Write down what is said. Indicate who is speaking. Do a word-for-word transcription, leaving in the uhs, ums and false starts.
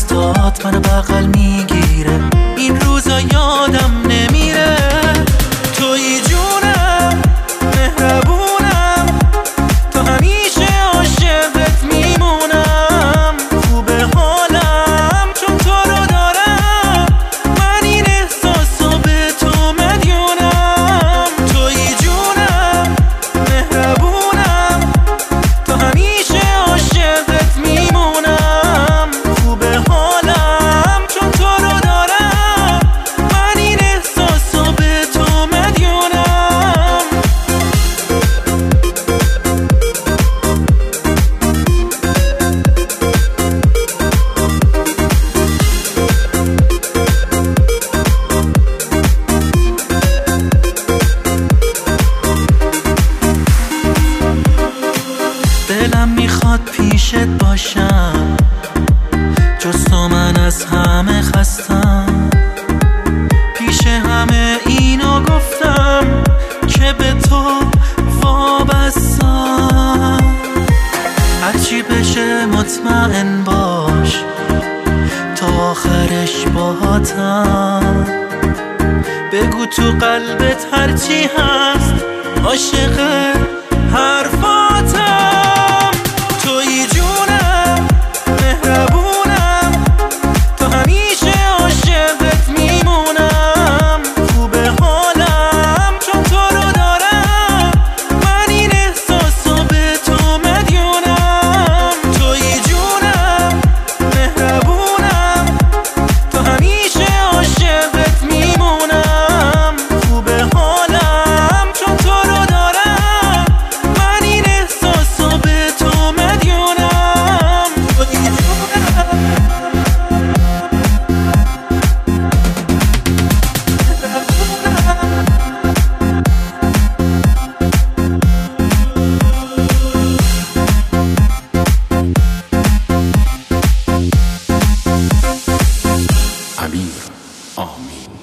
Speaker 1: دستات منو بغل میگیره، این روزا یادم نمیره. توی جونم مهربونم، تا همیشه عاشقت میمونم. خوبه حالم چون تو رو دارم، من این احساسو به تو مدیونم. توی جونم مهربونم، تا همیشه عاشقت میمونم. خوبه حالم چون تو رو دارم، من این احساسو به تو مدیونم. دلم میخواد پیشت باشم، جز تو من از همه خستم. پیش همه اینو گفتم که به تو وابستم. هرچی بشه مطمئن باش، تا آخرش باهاتم. بگو تو قلبت هرچی هست، عاشق حرفاتم. توی جونم مهربونم، تا همیشه عاشقت میمونم. خوبه حالم چون تو رو دارم، من این احساسو به تو مدیونم. توی جونم مهربونم، تا همیشه عاشقت میمونم. خوبه حالم چون تو رو دارم، من این احساسو به تو مدیونم. توی جونم
Speaker 2: امیر آمین.